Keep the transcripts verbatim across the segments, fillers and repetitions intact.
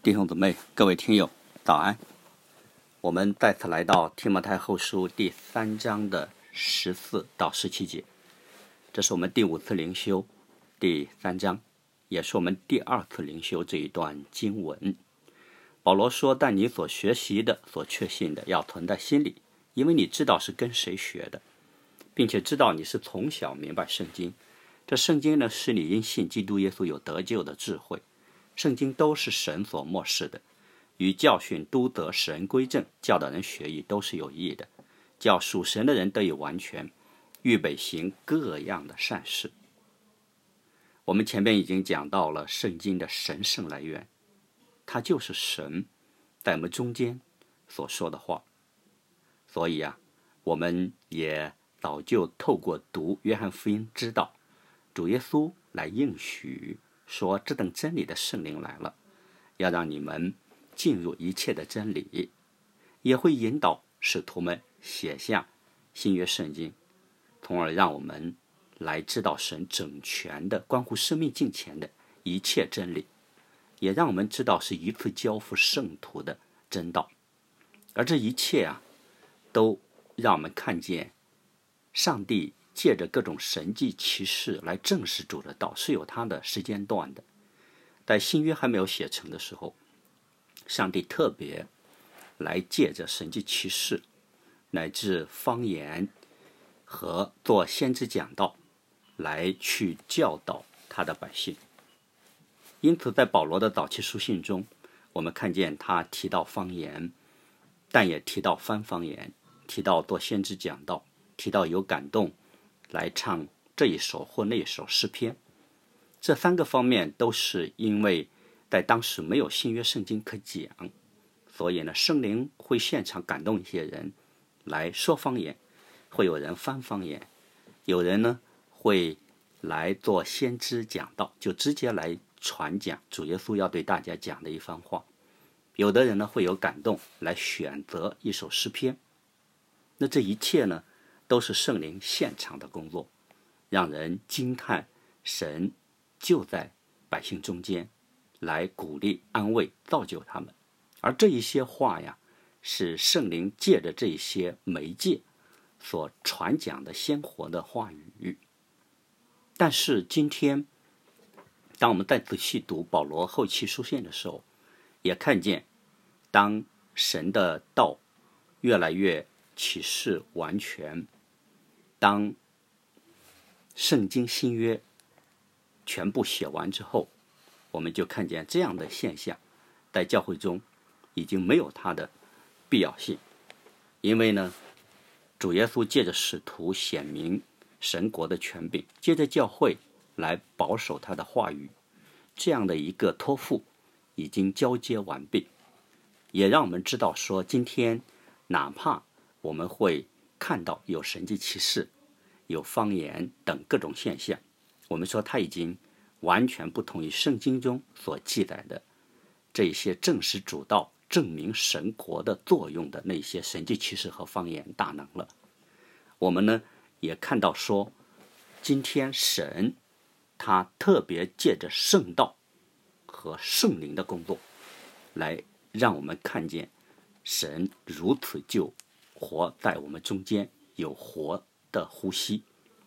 弟兄姊妹，各位听友，早安！我们再次来到提摩太后书第三章的十四到十七节，这是我们第五次灵修第三章，也是我们第二次灵修这一段经文。保罗说：“但你所学习的、所确信的，要存在心里，因为你知道是跟谁学的，并且知道你是从小明白圣经。这圣经呢，是你因信基督耶稣有得救的智慧。圣经都是神所默示的，与教训、督责、使人归正、教导人学义都是有益的，叫属神的人得以完全，预备行各样的善事。”我们前面已经讲到了圣经的神圣来源，它就是神在我们中间所说的话。所以啊，我们也早就透过读约翰福音知道，主耶稣来应许说，这等真理的圣灵来了，要让你们进入一切的真理，也会引导使徒们写下新约圣经，从而让我们来知道神整全的关乎生命敬虔的一切真理，也让我们知道是一次交付圣徒的真道。而这一切啊，都让我们看见上帝借着各种神迹奇事来证实主的道，是有他的时间段的。在新约还没有写成的时候，上帝特别来借着神迹奇事乃至方言和做先知讲道来去教导他的百姓。因此在保罗的早期书信中，我们看见他提到方言，但也提到翻方言，提到做先知讲道，提到有感动来唱这一首或那一首诗篇。这三个方面都是因为在当时没有新约圣经可讲，所以呢，圣灵会现场感动一些人来说方言，会有人翻方言，有人呢会来做先知讲道，就直接来传讲主耶稣要对大家讲的一番话。有的人呢会有感动来选择一首诗篇。那这一切呢都是圣灵现场的工作，让人惊叹神就在百姓中间来鼓励、安慰、造就他们。而这一些话呀，是圣灵借着这些媒介所传讲的鲜活的话语。但是今天当我们再仔细读保罗后期书信的时候，也看见当神的道越来越启示完全，当圣经新约全部写完之后，我们就看见这样的现象在教会中已经没有它的必要性。因为呢，主耶稣借着使徒显明神国的权柄，借着教会来保守他的话语，这样的一个托付已经交接完毕，也让我们知道说，今天哪怕我们会看到有神迹奇事、有方言等各种现象，我们说它已经完全不同于圣经中所记载的这些证实主道、证明神国的作用的那些神迹奇事和方言大能了。我们呢也看到说，今天神他特别借着圣道和圣灵的工作，来让我们看见神如此就活在我们中间，有活的呼吸。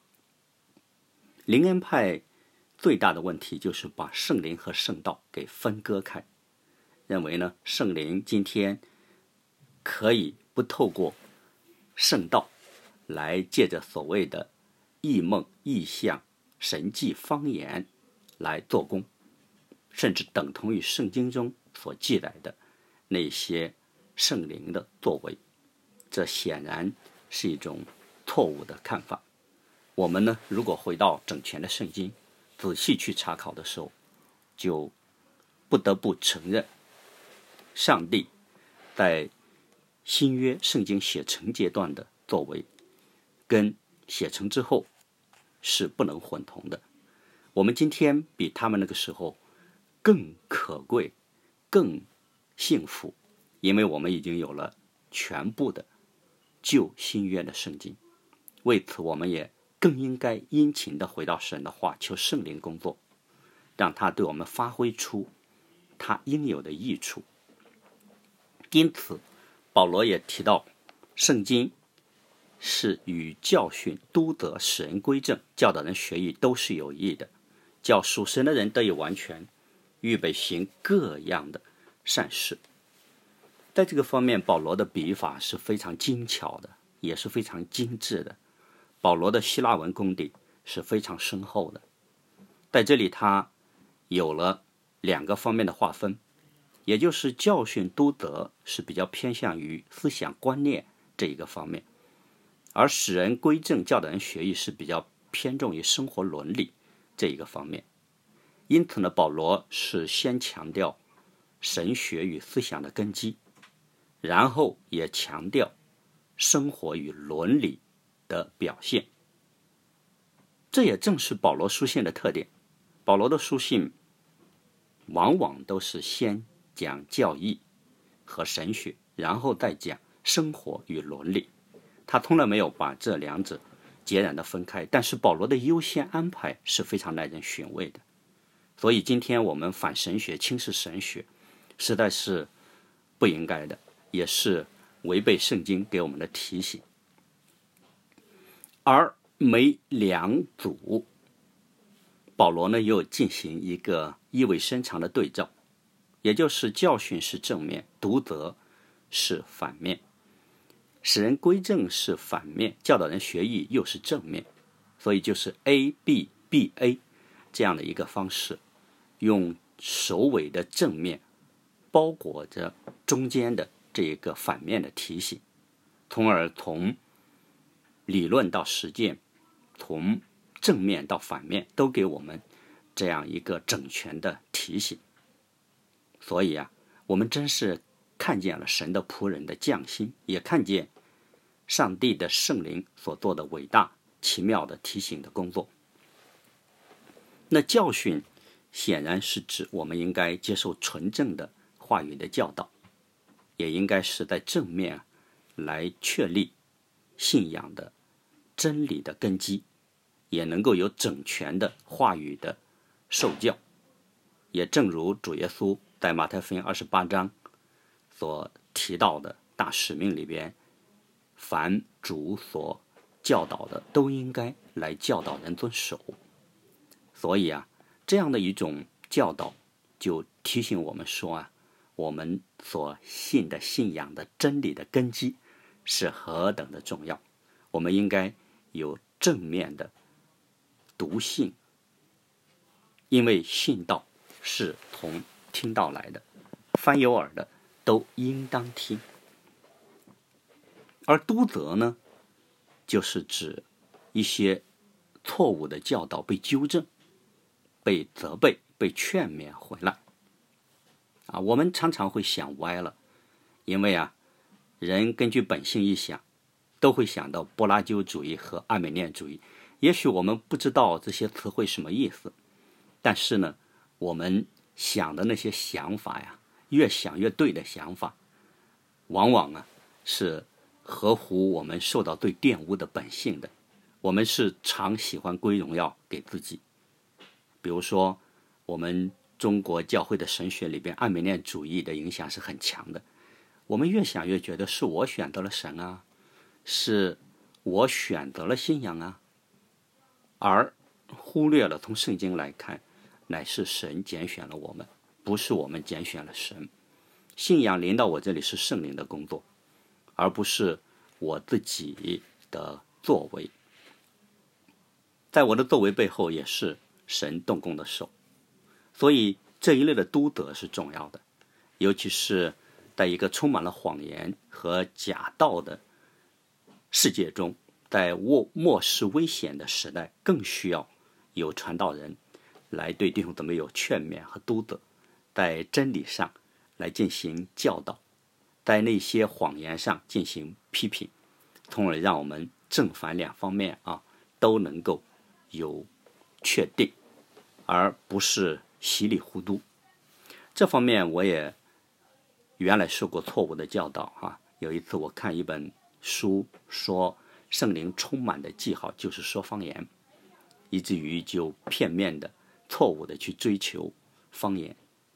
灵恩派最大的问题就是把圣灵和圣道给分割开，认为呢，圣灵今天可以不透过圣道来借着所谓的异梦、异象、神迹、方言来做工，甚至等同于圣经中所记载的那些圣灵的作为。这显然是一种错误的看法。我们呢，如果回到整全的圣经，仔细去查考的时候，就不得不承认，上帝在新约圣经写成阶段的作为，跟写成之后是不能混同的。我们今天比他们那个时候更可贵、更幸福，因为我们已经有了全部的旧新约的圣经。为此，我们也更应该殷勤地回到神的话，求圣灵工作，让他对我们发挥出它应有的益处。因此保罗也提到，圣经是与教训、督责、使人归正、教导人学义都是有益的，叫属神的人得以完全，预备行各样的善事。在这个方面，保罗的笔法是非常精巧的，也是非常精致的。保罗的希腊文功底是非常深厚的。在这里他有了两个方面的划分，也就是教训、督责是比较偏向于思想观念这一个方面，而使人归正、教导人学义是比较偏重于生活伦理这一个方面。因此呢，保罗是先强调神学与思想的根基，然后也强调生活与伦理的表现。这也正是保罗书信的特点。保罗的书信往往都是先讲教义和神学，然后再讲生活与伦理。他从来没有把这两者截然的分开，但是保罗的优先安排是非常耐人寻味的。所以今天我们反神学、轻视神学，实在是不应该的，也是违背圣经给我们的提醒。而每两组，保罗呢又进行一个意味深长的对照，也就是教训是正面，督责是反面，使人归正是反面，教导人学义又是正面。所以就是 A B B A 这样的一个方式，用首尾的正面包裹着中间的这一个反面的提醒，从而从理论到实践，从正面到反面都给我们这样一个整全的提醒。所以啊，我们真是看见了神的仆人的匠心，也看见上帝的圣灵所做的伟大奇妙的提醒的工作。那教训显然是指我们应该接受纯正的话语的教导，也应该是在正面来确立信仰的真理的根基，也能够有整全的话语的受教。也正如主耶稣在马太福音二十八章所提到的大使命里边，凡主所教导的都应该来教导人遵守。所以啊，这样的一种教导就提醒我们说啊，我们所信的信仰的真理的根基是何等的重要。我们应该有正面的读信，因为信道是从听道来的，凡有耳的都应当听。而督责呢，就是指一些错误的教导被纠正、被责备、被劝勉回来。啊，我们常常会想歪了，因为啊，人根据本性一想，都会想到柏拉修主义和阿美念主义。也许我们不知道这些词汇什么意思，但是呢，我们想的那些想法呀，越想越对的想法，往往啊是合乎我们受到最玷污的本性的。我们是常喜欢归荣耀给自己。比如说我们中国教会的神学里边，阿美念主义的影响是很强的。我们越想越觉得是我选择了神啊，是我选择了信仰啊，而忽略了从圣经来看，乃是神拣选了我们，不是我们拣选了神。信仰临到我这里是圣灵的工作，而不是我自己的作为。在我的作为背后也是神动工的手。所以这一类的督责是重要的，尤其是在一个充满了谎言和假道的世界中，在末世危险的时代，更需要有传道人来对弟兄姊妹有劝勉和督责，在真理上来进行教导，在那些谎言上进行批评，从而让我们正反两方面啊都能够有确定，而不是稀里糊涂。这方面我也原来受过错误的教导啊。有一次我看一本书说圣灵充满的记号就是说方言，以至于就片面的错误的去追求方言。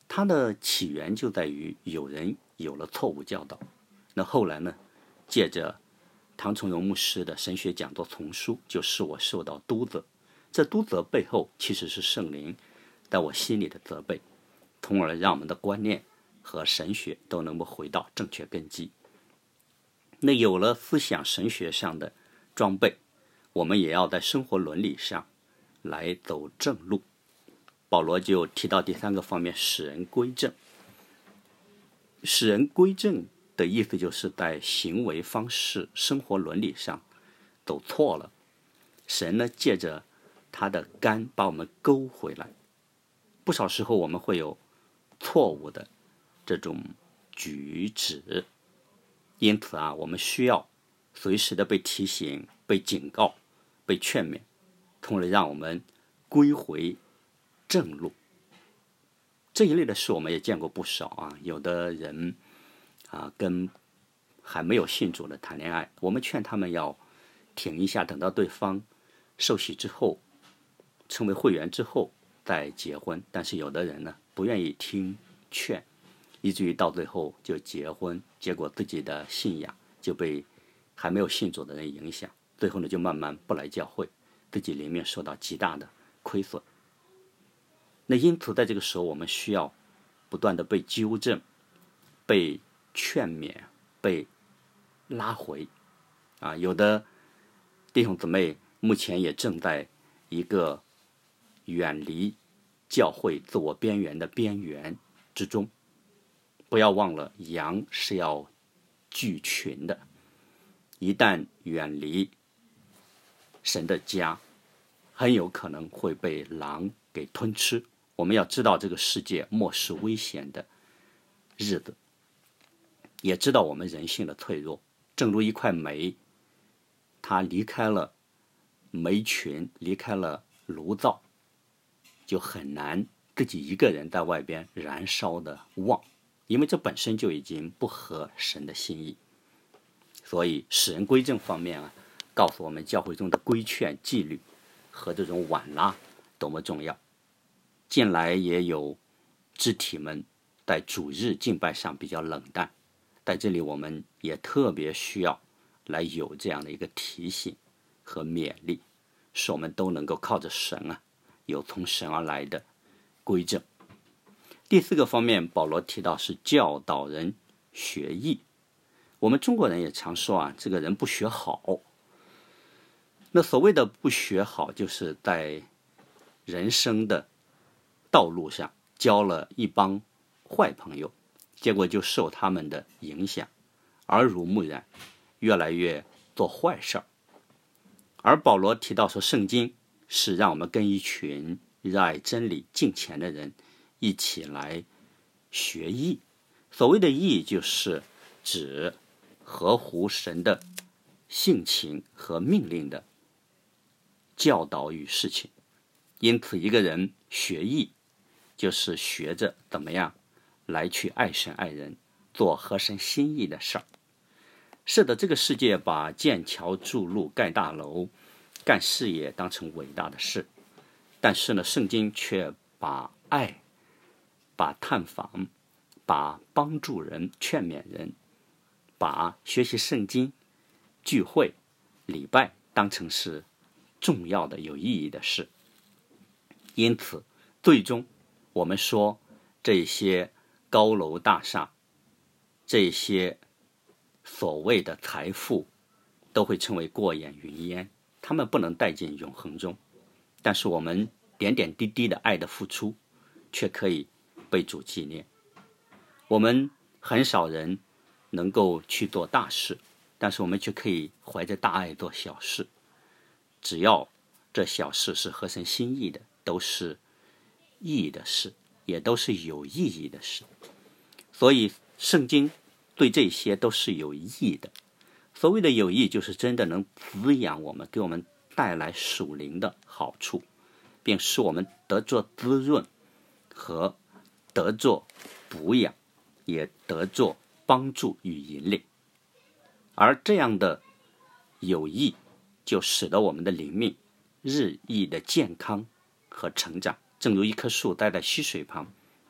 它的起源就在于有人有了错误教导，那后来呢，借着唐崇荣牧师的神学讲座丛书，就使我受到督责。这督责背后其实是圣灵在我心里的责备，从而让我们的观念和神学都能够回到正确根基。那有了思想神学上的装备，我们也要在生活伦理上来走正路。保罗就提到第三个方面，使人归正。使人归正的意思就是在行为方式、生活伦理上走错了，神呢借着他的竿把我们勾回来。不少时候我们会有错误的这种举止，因此啊，我们需要随时的被提醒、被警告、被劝勉，从而让我们归回正路。这一类的事我们也见过不少啊，有的人啊跟还没有信主的谈恋爱，我们劝他们要停一下，等到对方受洗之后，成为会员之后再结婚。但是有的人呢不愿意听劝，以至于到最后就结婚，结果自己的信仰就被还没有信主的人影响，最后呢就慢慢不来教会，自己里面受到极大的亏损。那因此在这个时候我们需要不断的被纠正、被劝勉、被拉回啊。有的弟兄姊妹目前也正在一个远离教会自我边缘的边缘之中。不要忘了，羊是要聚群的，一旦远离神的家，很有可能会被狼给吞吃。我们要知道这个世界末世危险的日子，也知道我们人性的脆弱。正如一块煤，它离开了煤群，离开了炉灶，就很难自己一个人在外边燃烧的旺，因为这本身就已经不合神的心意。所以使人归正方面啊，告诉我们教会中的规劝、纪律和这种挽拉多么重要。近来也有肢体们在主日敬拜上比较冷淡，在这里我们也特别需要来有这样的一个提醒和勉励，使我们都能够靠着神啊，有从神而来的归正。第四个方面，保罗提到是教导人学艺。我们中国人也常说啊，这个人不学好。那所谓的不学好，就是在人生的道路上交了一帮坏朋友，结果就受他们的影响，耳濡目染，越来越做坏事儿。而保罗提到说，圣经是让我们跟一群热爱真理、敬虔的人一起来学艺。所谓的义，就是指合乎神的性情和命令的教导与事情。因此一个人学义，就是学着怎么样来去爱神爱人，做合神心意的事儿。是的，这个世界把建桥筑路、盖大楼、干事业当成伟大的事，但是呢，圣经却把爱、把探访、把帮助人、劝勉人、把学习圣经、聚会、礼拜当成是重要的、有意义的事。因此最终我们说，这些高楼大厦，这些所谓的财富都会成为过眼云烟，他们不能带进永恒中。但是我们点点滴滴的爱的付出却可以被主纪念。我们很少人能够去做大事，但是我们却可以怀着大爱做小事。只要这小事是合神心意的，都是意义的事，也都是有意义的事。所以圣经对这些都是有益的。所谓的有益，就是真的能滋养我们，给我们带来属灵的好处，并使我们得着滋润和得着补养，也得着帮助与引领。而这样的有益，就使得我们的灵命日益的健康和成长。正如一棵树栽在溪水旁，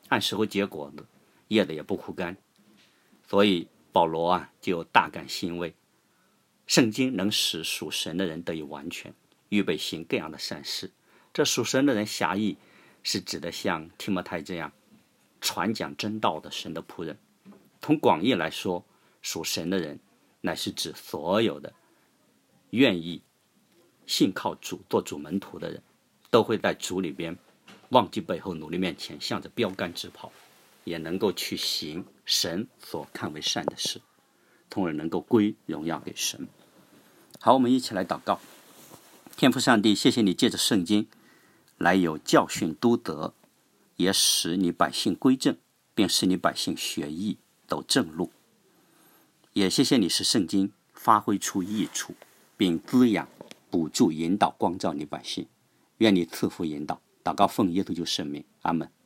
按时候结果子，叶子也不枯干。所以保罗啊就大感欣慰，圣经能使属神的人得以完全，预备行各样的善事。这属神的人狭义是指的像提摩太这样传讲真道的神的仆人。从广义来说，属神的人乃是指所有的愿意信靠主做主门徒的人，都会在主里边忘记背后，努力面前，向着标杆直跑，也能够去行神所看为善的事，从而能够归荣耀给神。好，我们一起来祷告。天父上帝，谢谢你借着圣经来有教训督责，也使你百姓归正，并使你百姓学义走正路。也谢谢你使圣经发挥出益处，并滋养补助引导光照你百姓。愿你赐福引导。祷告奉耶稣基督圣名，阿们。